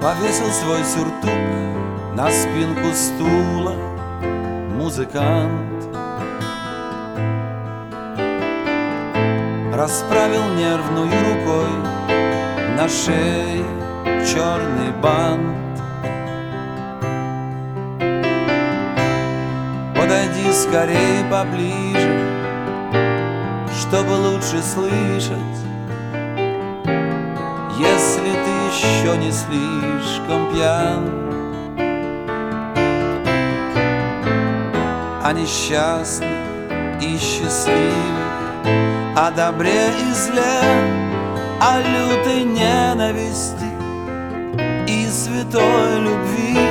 Повесил свой сюртук на спинку стула музыкант, расправил нервную рукой на шее черный бант. Подойди скорей поближе, чтобы лучше слышать, если ты еще не слишком пьян. О несчастных и счастливых, о добре и зле, о лютой ненависти и святой любви.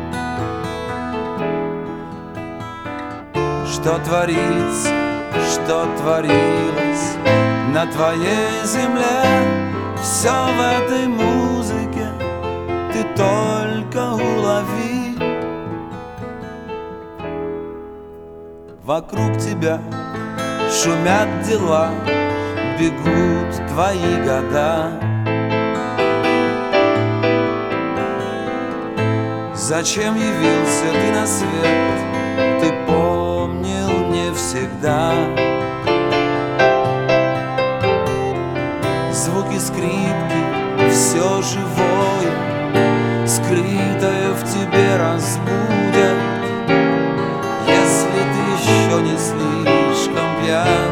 Что творится, что творилось на твоей земле, все в этой музыке ты только улови. Вокруг тебя шумят дела, бегут твои года. Зачем явился ты на свет, ты помнил не всегда. Звуки скрипки, все живое, скрытое в тебе разбудят, если ты еще не слишком пьян.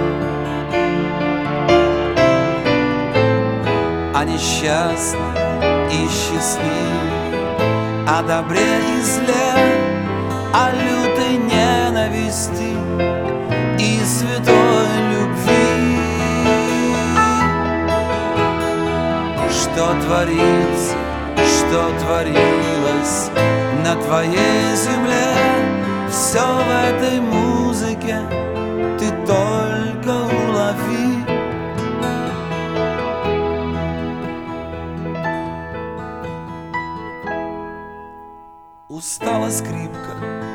О несчастных и счастливых, о добре и зле, о лютой ненависти и святой любви. Что творится, что творилось на твоей земле, все в этой музыке ты только улови. Устала скрипка,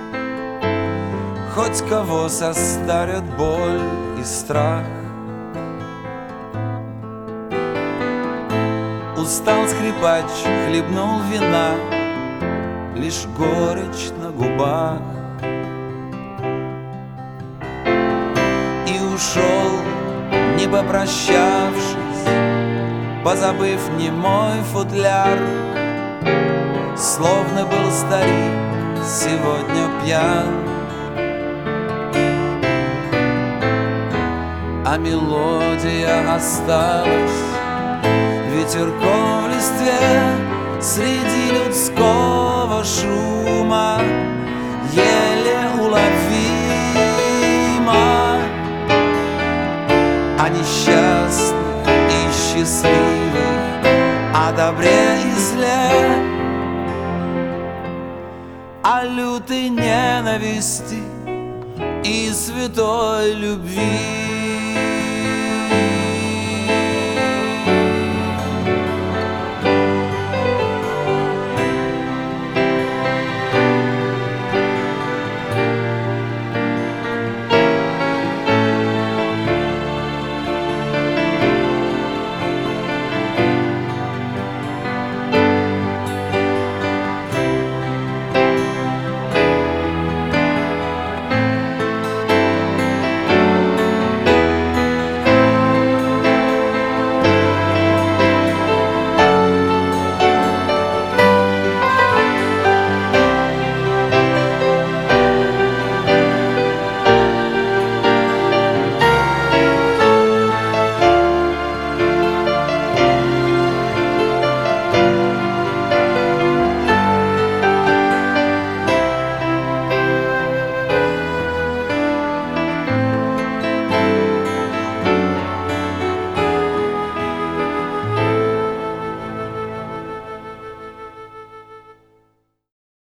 хоть кого состарят боль и страх. Устал скрипач, хлебнул вина, лишь горечь на губах. И ушел, не попрощавшись, позабыв немой футляр. Словно был старик сегодня пьян, а мелодия осталась ветерком в листве среди людского шума, еле уловима. О несчастных и счастливых, о добре и зле, о лютой ненависти и святой любви.